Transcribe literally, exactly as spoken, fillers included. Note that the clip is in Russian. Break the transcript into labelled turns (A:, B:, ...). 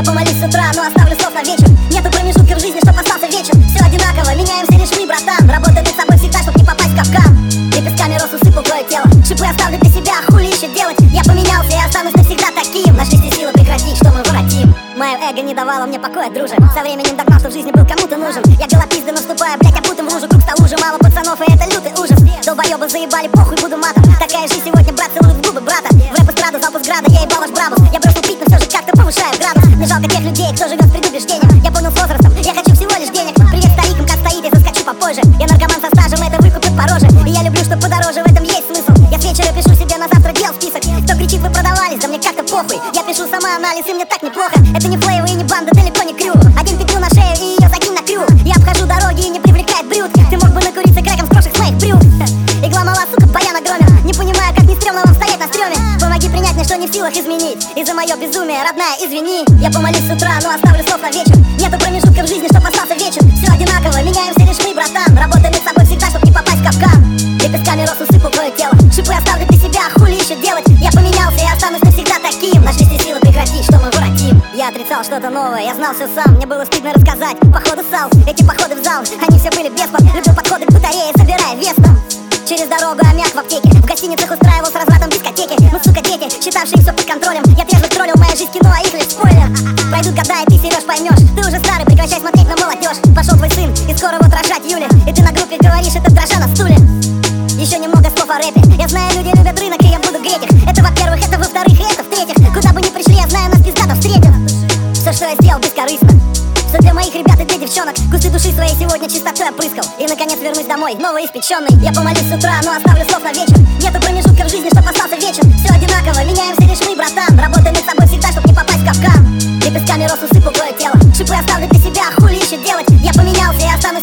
A: помолюсь с утра, но оставлю слов на вечер. Нету промежутка в жизни, чтоб остался вечер. Все одинаково, меняемся лишь мы, братан. Работай над собой всегда, чтоб не попасть в капкан. Лепестками роз усыпал твое тело. Шипы оставлю для себя, хули еще делать. Я поменялся и останусь навсегда таким. Нашлись ли силы прекратить, что мы воротим. Мое эго не давало мне покоя, друже. Со временем догнал, что в жизни был кому-то нужен. Я голопизды наступая, блять, опутан в лужу. Круг стал уже, мало пацанов, и это лютый ужас. Долбоебы заебали, похуй, буду матом. Такая жизнь сегодня, брат, целует в губы брата. В рэп эстраду, запуск града, я ебал ваш брабус. Я бросил пить, но все же как-то повышаю градус. Не жалко тех людей, кто живет с предубеждением. Я понял с возрастом, я хочу всего лишь денег. Привет старикам, как стоит, я заскочу попозже. Я наркоман со стажем, это выкупит по роже. И я люблю, что подороже, в этом есть смысл. Я с вечера пишу себе на завтра дел список. Кто кричит, вы продавались, да мне как-то похуй. Я пишу сама анализ, и мне так неплохо. Это не флейвы и не банда, далеко не крю. Один петлю на шею и ее закинь на крю. Я обхожу дороги и не привлекает брюд. Ты мог бы накуриться крэком с прошлых своих брюк. Игла мала, сука, баян огромен. Не понимаю, как не стрёмно вам стоять на стрёме. Помоги принять мне, что не в силах изменить. И за мое безумие, родная, извини. Я помолюсь с утра, но оставлю слов на вечер. Нету промежутка в жизни, чтоб остался вечер. Все одинаково, меняемся лишь мы, братан. Работай над собой всегда, чтоб не попасть в капкан. Лепестками роз усыпал твое тело. Шипы оставлю для себя, хули еще делать. Я поменялся и останусь навсегда таким. Нашлись ли силы прекратить, что мы воротим. Я отрицал что-то новое, я знал все сам. Мне было стыдно рассказать, походу ссал. Эти походы в зал, они все были бесплатны. Любил подходы к батарее, собирая вес там. Через дорогу аммиак в аптеке. В гостиницах устраивал с развратом дискотеки. Ну сука, дети, считавшие все под контролем. Я трезвых троллил, моя жизнь кино, а их лишь спойлер. Пройдут года, и ты, Сереж, поймешь. Ты уже старый, прекращай смотреть на молодежь. Пошел твой сын, и скоро вот рожать Юля. И ты на группе говоришь, это дрожа на стуле. Еще немного слов о рэпе. Я знаю, люди любят рынок, и я буду греть их. Это во-первых, это во-вторых, и это в-третьих. Куда бы ни пришли, я знаю, нас пиздато встретят. Все, что я сделал, бескорыстно. Все для моих ребят и для девчонок. Кусты души своей сегодня чистотой опрыскал. И наконец вернусь домой, новоиспеченный. Я помолюсь с утра, но оставлю слов на вечер. Нету промежутка в жизни, чтоб остался вечер. Все одинаково, меняемся лишь мы, братан. Работай над собой всегда, чтоб не попасть в капкан. Лепестками роз усыпал твое тело. Шипы оставлю для себя, хули еще делать. Я поменялся и останусь